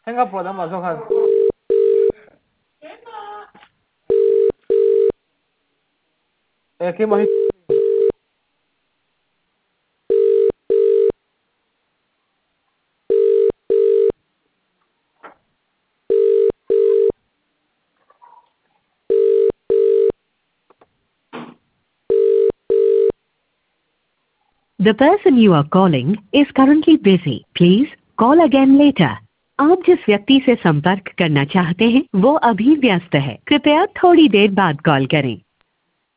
ให้เขาปวดทั้งหมดทุกคน คิดว่า The person you are calling is currently busy. Please call again later. आप जिस व्यक्ति से संपर्क करना चाहते हैं वो अभी व्यस्त है, कृपया थोड़ी देर बाद कॉल करें।